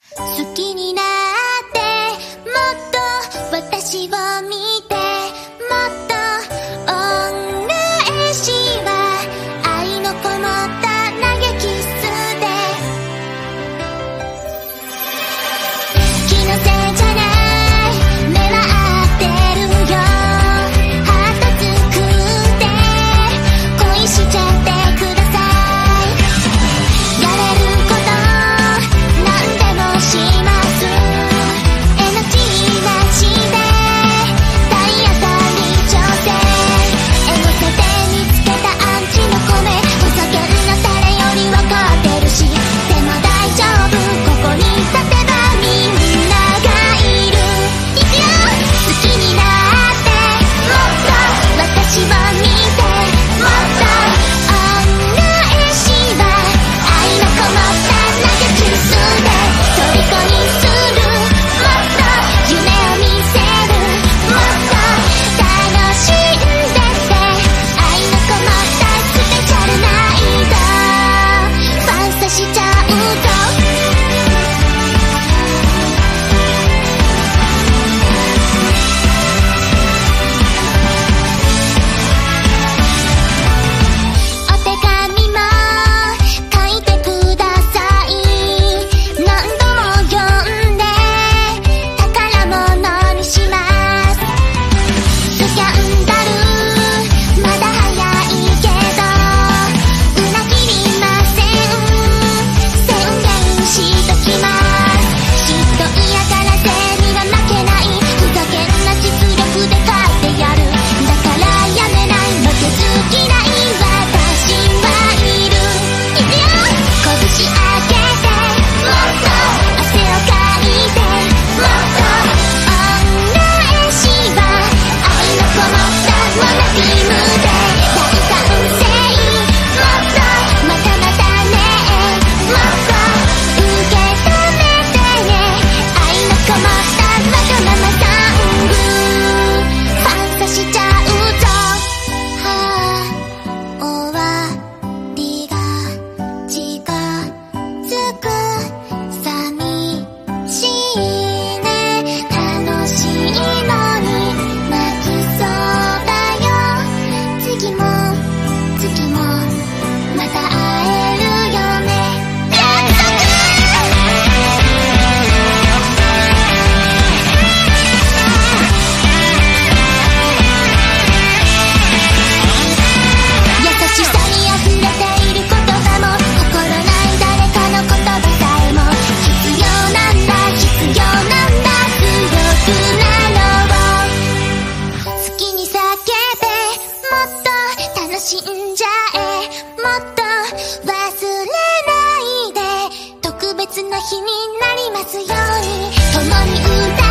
好きになってもっと私を見てもっと恩返しは愛のこもった投げキスで気のせいじゃない目は合ってるよハート作って恋しちゃってくださいやれること何でもしますエナジーなしで体当たり挑戦エゴサで見つけたアンチの米お酒のタレより分かってるしでも大丈夫ここに立てばみんながいるいくよ好きになってもっと私を見てもっと恩返しは愛のこもった投げキスで虜にするもっと夢を見せるもっと楽しんでって愛のこもったスペシャルナイトファンサしちゃうとお手紙も書いてください何度も読んで宝物にしますスキャンダルまだ早いけど裏切りません宣言しときます嫉妬嫌がらせには負けないふざけんな実力で勝ってやるだからやめない負けず嫌い私はいるいくよ拳上げてもっと汗をかいてもっと恩返しは愛のこもったモナビームで大歓声もっとまたまたねもっと受け止めてね愛のこもったわがままソングファンサしちゃうぞはあ終わりが近づく寂しいね楽しいのに泣きそうだよ次も次もまた会えるよね約束優しさに溢れている言葉も心ない誰かの言葉さえも必要なんだ必要なんだ強くなろう好きに叫べもっと楽しんじゃえもっと忘れないで特別な日になりますように共に歌